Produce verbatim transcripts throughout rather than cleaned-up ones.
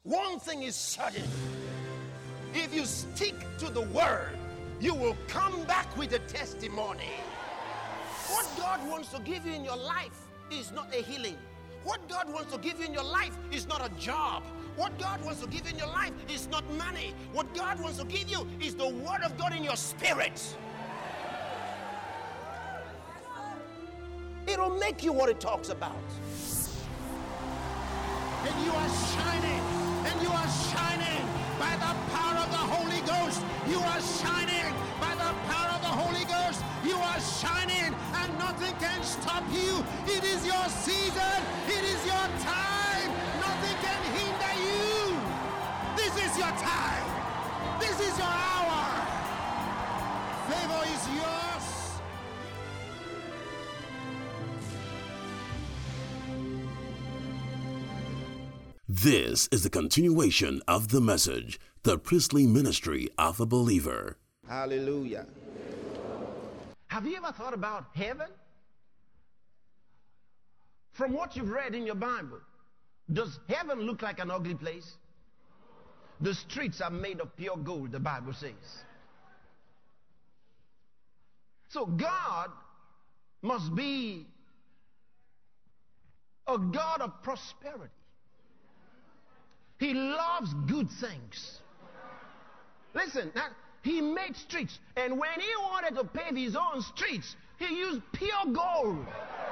One thing is certain. If you stick to the word, you will come back with a testimony. What God wants to give you in your life is not a healing. What God wants to give you in your life is not a job. What God wants to give you in your life is not money. What God wants to give you is the word of God in your spirit. It'll make you what it talks about. And you are shining, and you are shining by the power of the Holy Ghost. You are shining by the power of the Holy Ghost. You are shining, and nothing can stop you. It is your season. It is your time. Nothing can hinder you. This is your time. This is your hour. Favor is yours. This is the continuation of the message, the priestly ministry of a believer. Hallelujah. Have you ever thought about heaven? From what you've read in your Bible, does heaven look like an ugly place? The streets are made of pure gold, the Bible says. So God must be a God of prosperity. He loves good things. Listen, now, he made streets, and when he wanted to pave his own streets, he used pure gold.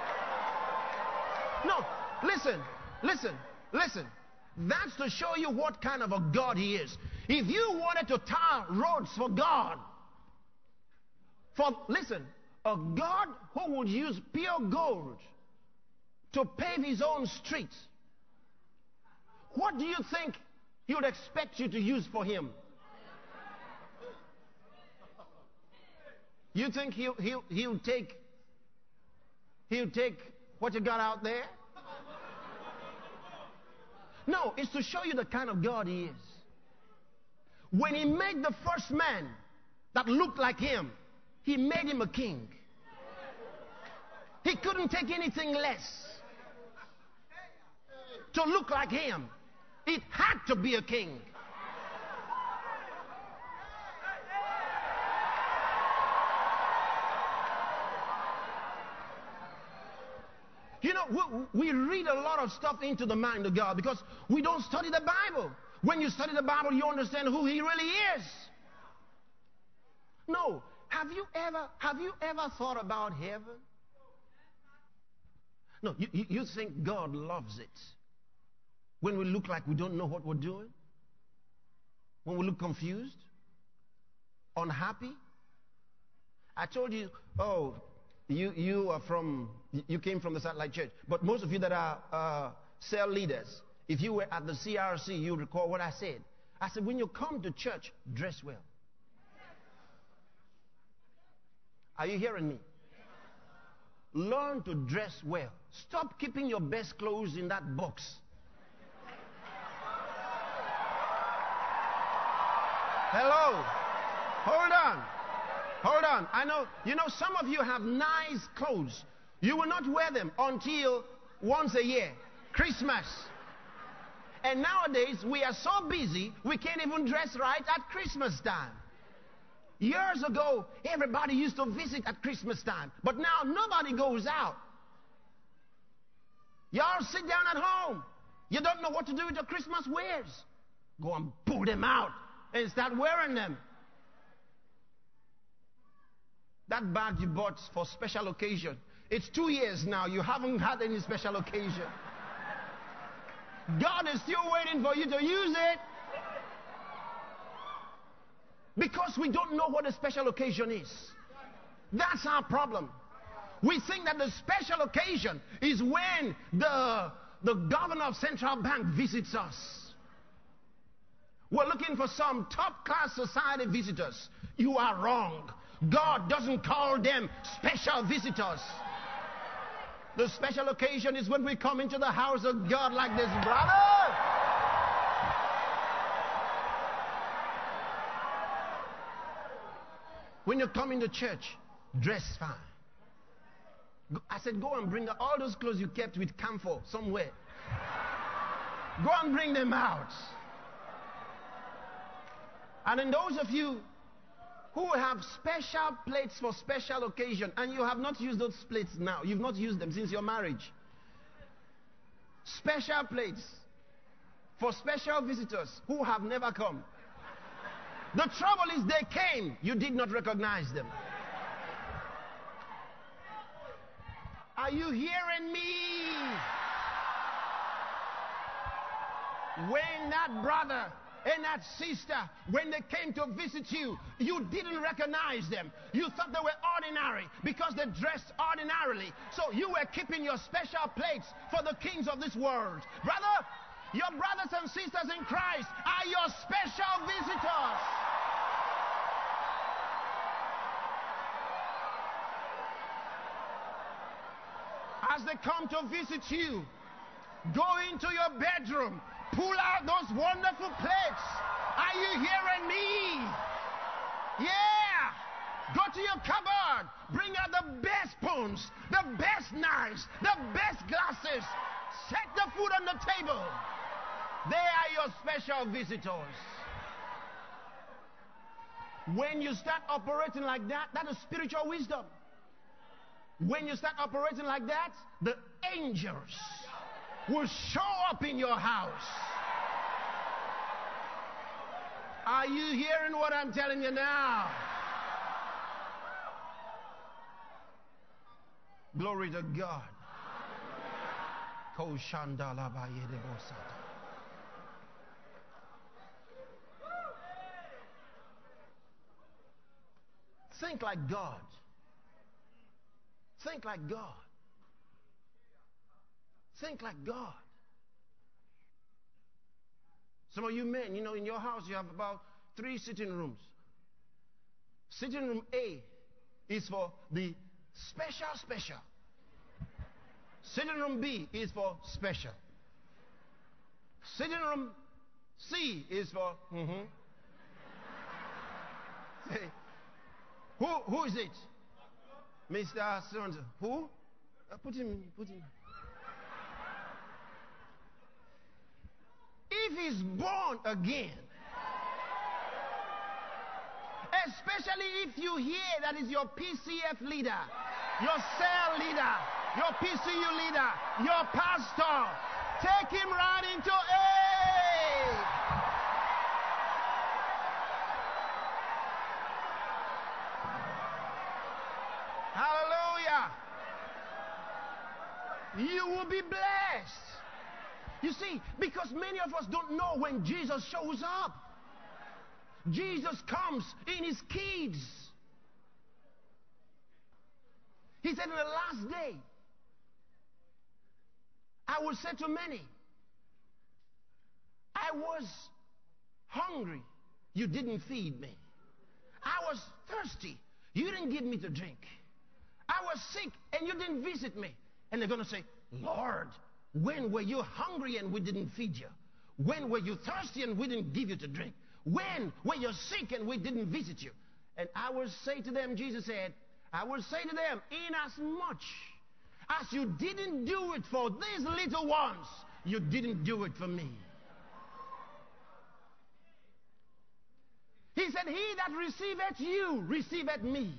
No, listen, listen, listen. That's to show you what kind of a God he is. If you wanted to tar roads for God, for, listen, a God who would use pure gold to pave his own streets, what do you think he would expect you to use for him? You think he'll, he'll, he'll take he'll take what you got out there? No, it's to show you the kind of God he is. When he made the first man that looked like him, he made him a king. He couldn't take anything less to look like him. It had to be a king. You know, we, we read a lot of stuff into the mind of God because we don't study the Bible. When you study the Bible, you understand who he really is. No, have you ever, have you ever thought about heaven? No, you, you, you think God loves it when we look like we don't know what we're doing? When we look confused? Unhappy? I told you, oh, you, you are from, you came from the Satellite Church. But most of you that are uh, cell leaders, if you were at the C R C, you recall what I said. I said, when you come to church, dress well. Are you hearing me? Learn to dress well. Stop keeping your best clothes in that box. Hello. Hold on. Hold on. I know, you know, some of you have nice clothes. You will not wear them until once a year, Christmas. And nowadays, we are so busy, we can't even dress right at Christmas time. Years ago, everybody used to visit at Christmas time. But now, nobody goes out. Y'all sit down at home. You don't know what to do with your Christmas wares. Go and pull them out and start wearing them. That bag you bought for special occasion, it's two years now. You haven't had any special occasion. God is still waiting for you to use it. Because we don't know what a special occasion is. That's our problem. We think that the special occasion is when the, the governor of Central Bank visits us. We're looking for some top-class society visitors. You are wrong. God doesn't call them special visitors. The special occasion is when we come into the house of God like this, brother. When you come into church, dress fine. I said, go and bring all those clothes you kept with camphor somewhere. Go and bring them out. And then those of you who have special plates for special occasion, and you have not used those plates now, you've not used them since your marriage. Special plates for special visitors who have never come. The trouble is they came, you did not recognize them. Are you hearing me? When that brother and that sister, when they came to visit you, you didn't recognize them. You thought they were ordinary because they dressed ordinarily. So you were keeping your special plates for the kings of this world. Brother, your brothers and sisters in Christ are your special visitors. As they come to visit you, go into your bedroom, pull out those wonderful plates. Are you hearing me? Yeah. Go to your cupboard, bring out the best spoons, the best knives, the best glasses. Set the food on the table. They are your special visitors. When you start operating like that, that is spiritual wisdom. When you start operating like that, the angels will show up in your house. Are you hearing what I'm telling you now? Glory to God. Think like God. Think like God. Think like God. Some of you men, you know, in your house you have about three sitting rooms. Sitting room A is for the special special. Sitting room B is for special. Sitting room C is for mm-hmm. Say, who who is it? Mister Sonzo. Who? Uh, put him, put him. If he's born again, especially if you hear that is your P C F leader, your cell leader, your P C U leader, your pastor, take him right into A. Hallelujah. You will be blessed. You see, because many of us don't know when Jesus shows up. Jesus comes in his kids. He said in the last day, I will say to many, I was hungry, you didn't feed me. I was thirsty, you didn't give me to drink. I was sick and you didn't visit me. And they're going to say, Lord, when were you hungry and we didn't feed you? When were you thirsty and we didn't give you to drink? When were you sick and we didn't visit you? And I will say to them, Jesus said, I will say to them, in as much as you didn't do it for these little ones, you didn't do it for me. He said, he that receiveth you, receiveth me.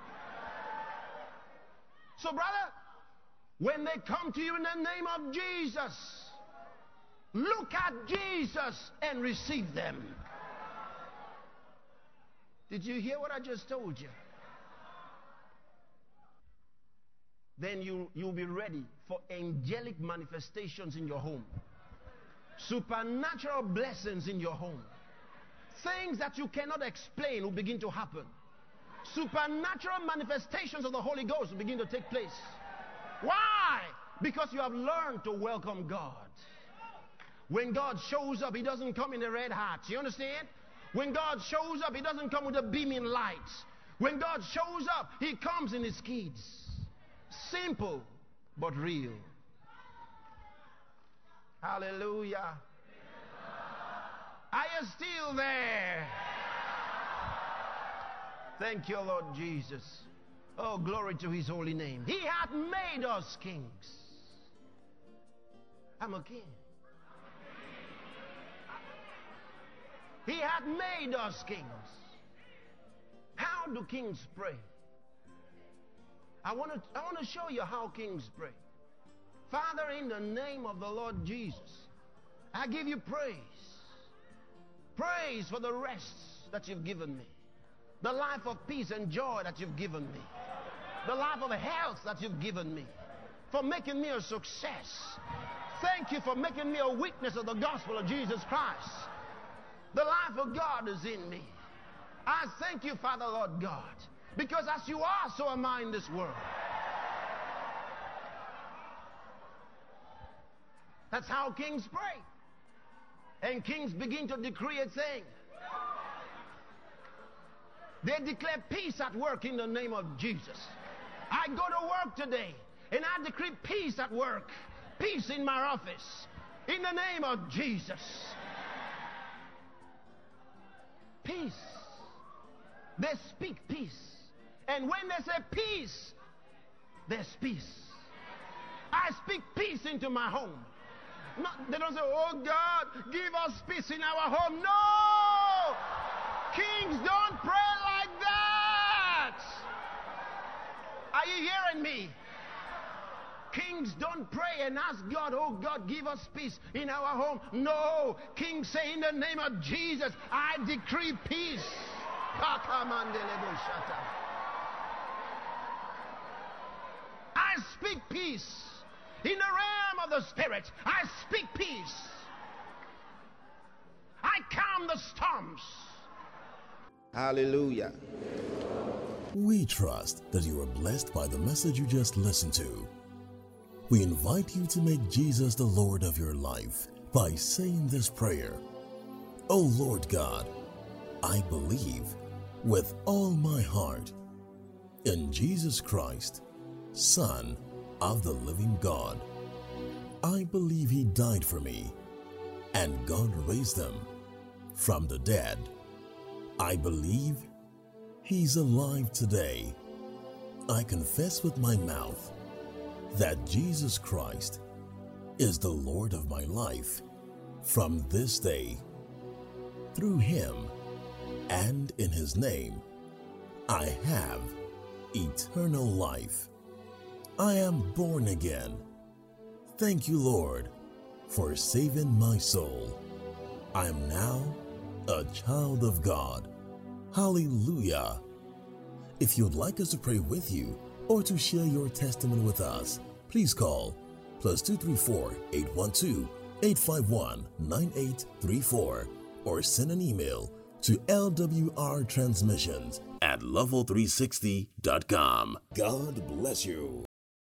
So, brother, when they come to you in the name of Jesus, look at Jesus and receive them. Did you hear what I just told you? Then you, you'll be ready for angelic manifestations in your home. Supernatural blessings in your home. Things that you cannot explain will begin to happen. Supernatural manifestations of the Holy Ghost will begin to take place. Why? Because you have learned to welcome God. When God shows up, he doesn't come in a red hat. You understand? When God shows up, he doesn't come with a beaming light. When God shows up, he comes in his kids. Simple, but real. Hallelujah. Are you still there? Thank you, Lord Jesus. Oh, glory to his holy name. He hath made us kings. I'm a king. He hath made us kings. How do kings pray? I want to I want to show you how kings pray. Father, in the name of the Lord Jesus, I give you praise. Praise for the rest that you've given me. The life of peace and joy that you've given me. The life of health that you've given me. For making me a success. Thank you for making me a witness of the gospel of Jesus Christ. The life of God is in me. I thank you, Father, Lord God, because as you are, so am I in this world. That's how kings pray. And kings begin to decree a thing. They declare peace at work in the name of Jesus. I go to work today and I decree peace at work. Peace in my office. In the name of Jesus. Peace. They speak peace. And when they say peace, there's peace. I speak peace into my home. Not, they don't say, oh God, give us peace in our home. No! Kings don't pray like that. Are you hearing me? Kings don't pray and ask God, oh God, give us peace in our home. No. Kings say, in the name of Jesus, I decree peace. I speak peace. In the realm of the Spirit, I speak peace. I calm the storms. Hallelujah. We trust that you are blessed by the message you just listened to. We invite you to make Jesus the Lord of your life by saying this prayer. Oh Lord God, I believe with all my heart in Jesus Christ, Son of the living God. I believe he died for me and God raised him from the dead. I believe he's alive today. I confess with my mouth that Jesus Christ is the Lord of my life from this day. Through him and in his name, I have eternal life. I am born again. Thank you, Lord, for saving my soul. I am now a child of God. Hallelujah. If you'd like us to pray with you or to share your testimony with us, please call plus two three four, eight one two, eight five one, nine eight three four or send an email to L W R transmissions at level three sixty dot com. God bless you.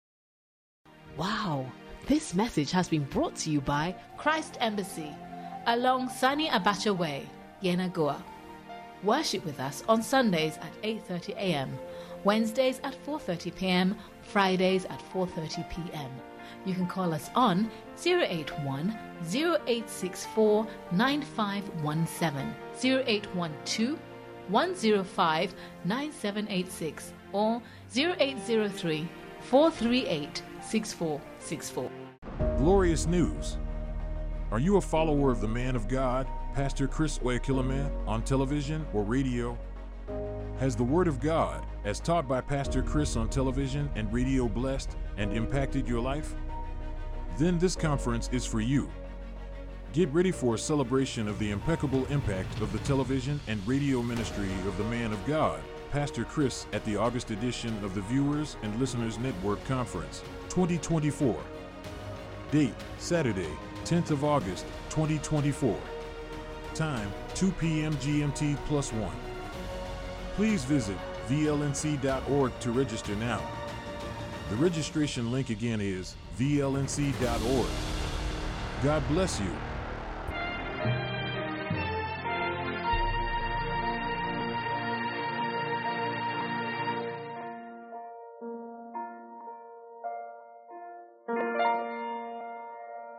Wow, this message has been brought to you by Christ Embassy along Sani Abacha Way, Yenagoa. Worship with us on Sundays at eight thirty a m, Wednesdays at four thirty p m, Fridays at four thirty p m. You can call us on zero eight one, zero eight six four, nine five one seven, zero eight one two, one zero five, nine seven eight six or zero eight zero three, four three eight, six four six four. Glorious news. Are you a follower of the man of God, Pastor Chris Oyakhilome, on television or radio? Has the Word of God, as taught by Pastor Chris on television and radio, blessed and impacted your life? Then this conference is for you. Get ready for a celebration of the impeccable impact of the television and radio ministry of the man of God, Pastor Chris, at the August edition of the Viewers and Listeners Network Conference twenty twenty-four. Date, Saturday, tenth of August, twenty twenty-four. Time, two p m G M T plus one. Please visit V L N C dot org to register now. The registration link again is V L N C dot org. God bless you.